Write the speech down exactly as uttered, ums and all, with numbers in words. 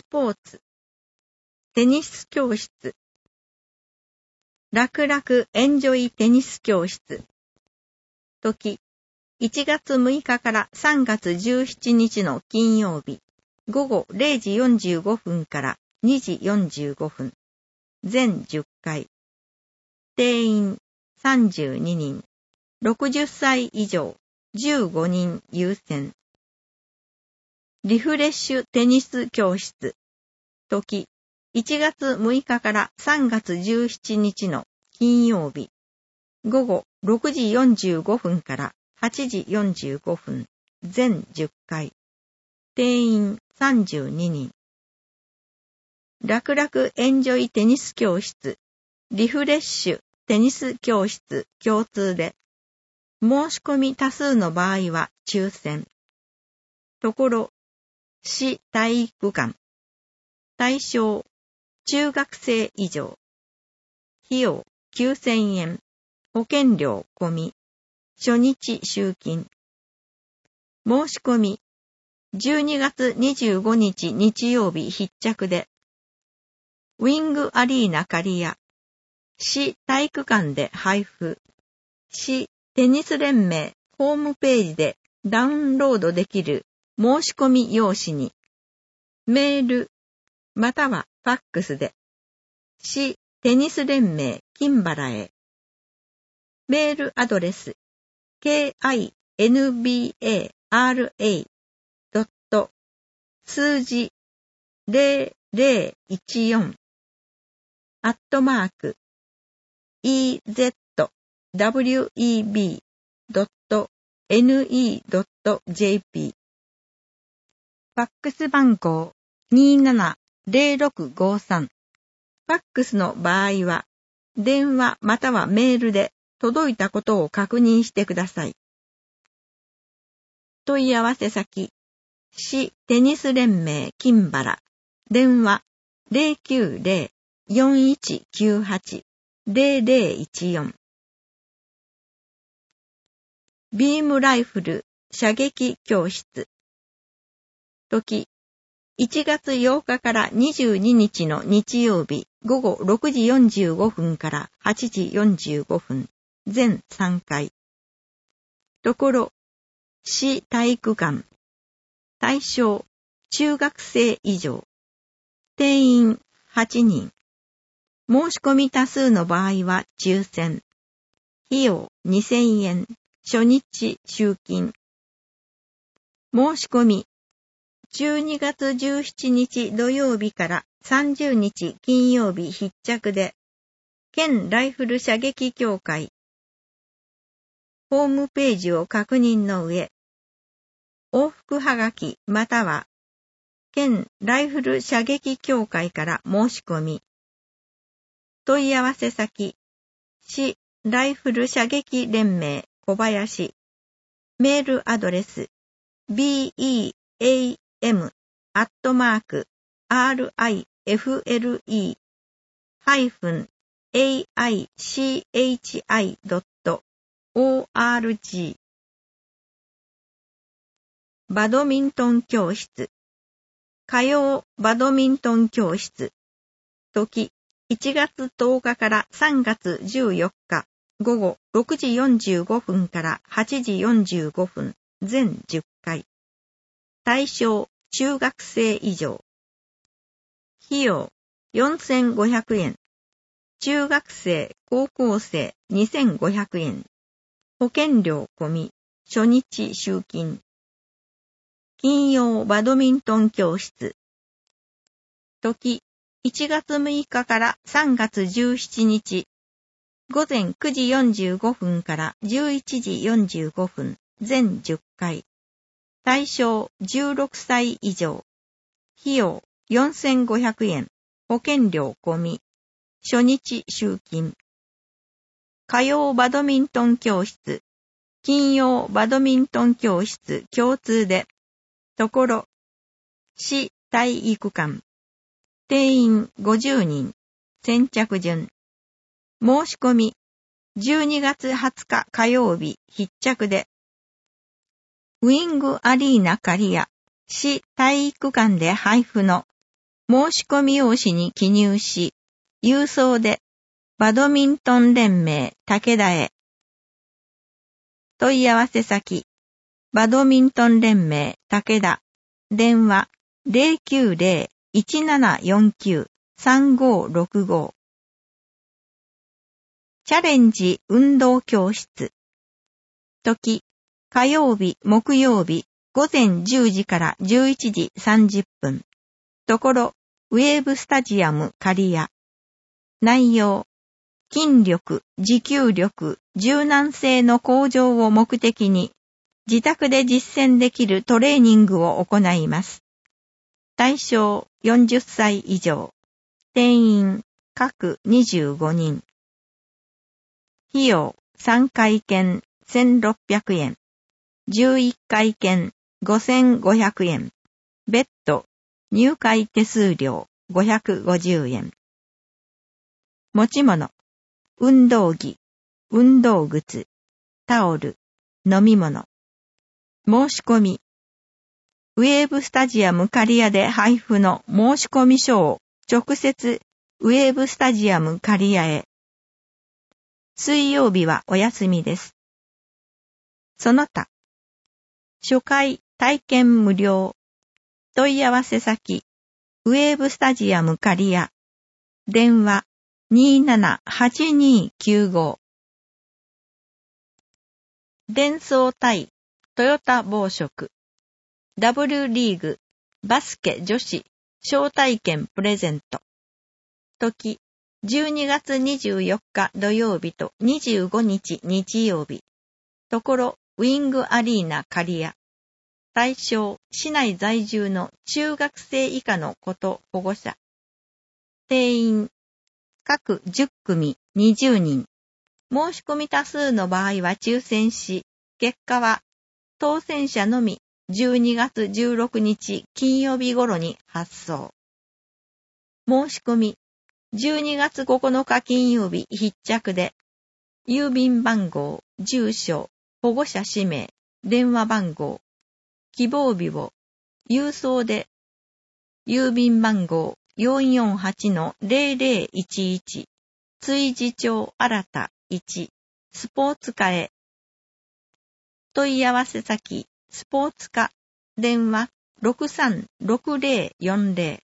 ポーツ、テニス教室、楽々エンジョイテニス教室、時、いちがつむいかからさんがつじゅうしちにちの金曜日、ごごれいじよんじゅうごふんからにじよんじゅうごふん、全じゅっかい、定員さんじゅうににん、ろくじゅっさい以上じゅうごにん優先。リフレッシュテニス教室、時、いちがつむいかからさんがつじゅうしちにちの金曜日、ごごろくじよんじゅうごふんからはちじよんじゅうごふん、全じゅっかい、定員さんじゅうににん。楽々エンジョイテニス教室、リフレッシュテニス教室共通で、申し込み多数の場合は抽選。ところ、市体育館。対象、中学生以上。費用きゅうせんえん。保険料込み。初日集金。申し込み、じゅうにがつにじゅうごにち日曜日必着で、ウィングアリーナ刈谷、市体育館で配布、市テニス連盟ホームページでダウンロードできる申し込み用紙に、メール、またはファックスで、市テニス連盟金原へ。メールアドレス、ケーアイエヌビーエーアールエー ドット数字ゼロゼロいちよんアットマーク イーゼットダブリューイービー ドット エヌイー ドット ジェーピー ファックス番号にーななゼロろくごさん。ファックスの場合は電話またはメールで届いたことを確認してください。問い合わせ先、市テニス連盟金原、電話 ゼロきゅうゼロ よんいちきゅうはち ゼロゼロいちよん。ビームライフル射撃教室。時、いちがつようかからにじゅうににちの日曜日ごごろくじよんじゅうごふんからはちじよんじゅうごふん、全さんかい。ところ、市体育館。対象、中学生以上。定員はちにん。申し込み多数の場合は抽選。費用にせんえん。初日集金。申し込み。じゅうにがつじゅうしちにち土曜日からさんじゅうにち金曜日必着で、県ライフル射撃協会。ホームページを確認の上、往復はがきまたは、県ライフル射撃協会から申し込み。問い合わせ先、市ライフル射撃連盟小林。メールアドレス、ビーイーエーエム アットマーク アールアイエフエルイー ハイフン エーアイシーエイチアイ ドット オーアールジー。バドミントン教室。火曜バドミントン教室。時、いちがつとおかからさんがつじゅうよっか、ごごろくじよんじゅうごふんからはちじよんじゅうごふん、全じゅっかい。対象、中学生以上。費用、よんせんごひゃくえん。中学生、高校生、にせんごひゃくえん。保険料込み、初日集金。金曜バドミントン教室。時、いちがつむいかからさんがつじゅうしちにち。ごぜんくじよんじゅうごふんからじゅういちじよんじゅうごふん、全じゅっかい。対象じゅうろくさい以上。費用よんせんごひゃくえん。保険料込み。初日集金。火曜バドミントン教室。金曜バドミントン教室共通で。ところ、市体育館。定員ごじゅうにん。先着順。申し込み。じゅうにがつはつか火曜日必着で。ウィングアリーナ刈谷市体育館で配布の申し込み用紙に記入し、郵送でバドミントン連盟武田へ。問い合わせ先、バドミントン連盟武田、電話 ゼロきゅうゼロ いちななよんきゅう さんごろくご。チャレンジ運動教室。時、火曜日、木曜日、午前じゅうじからじゅういちじさんじゅっぷん。ところ、ウェーブスタジアム刈谷。内容、筋力、持久力、柔軟性の向上を目的に、自宅で実践できるトレーニングを行います。対象よんじゅっさい以上。定員各にじゅうごにん。費用さんかい券せんろっぴゃくえん。じゅういっかい券ごせんごひゃくえん。別途入会手数料ごひゃくごじゅうえん。持ち物、運動着、運動靴、タオル、飲み物。申し込み。ウェーブスタジアム刈谷で配布の申し込み書を直接ウェーブスタジアム刈谷へ。水曜日はお休みです。その他、初回体験無料。問い合わせ先、ウェーブスタジアム刈谷。電話 にーななはちにーきゅうご。デンソー対トヨタ紡織。W リーグバスケ女子招待券プレゼント。時、じゅうにがつにじゅうよっか土曜日とにじゅうごにち日曜日。ところ、ウィングアリーナ刈谷。対象、市内在住の中学生以下の子と保護者。定員、各じゅっくみにじゅうにん。申し込み多数の場合は抽選し、結果は当選者のみじゅうにがつじゅうろくにち金曜日頃に発送。申し込み、じゅうにがつここのか金曜日必着で、郵便番号、住所、保護者氏名、電話番号、希望日を、郵送で、郵便番号 よんよんはちのゼロゼロいちいち、築地町新田いち、スポーツ課へ。問い合わせ先、スポーツ課、電話ろくさんろくゼロよんゼロ。